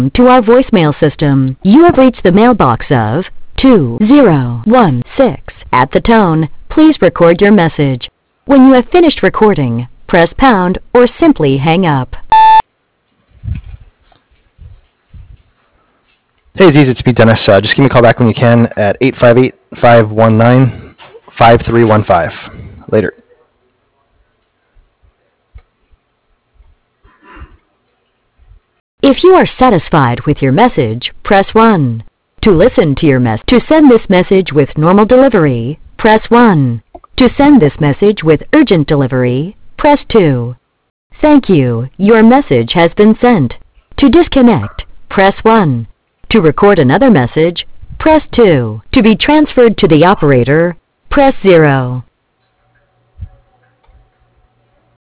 to our voicemail system. You have reached the mailbox of 2016. At the tone, please record your message. When you have finished recording, press pound or simply hang up. Hey Aziz, it's Pete Dennis. Just give me a call back when you can at 858-519-5315. Later. If you are satisfied with your message, press 1. To listen to your message, to send this message with normal delivery, press 1. To send this message with urgent delivery, press 2. Thank you. Your message has been sent. To disconnect, press 1. To record another message, press 2. To be transferred to the operator, press 0.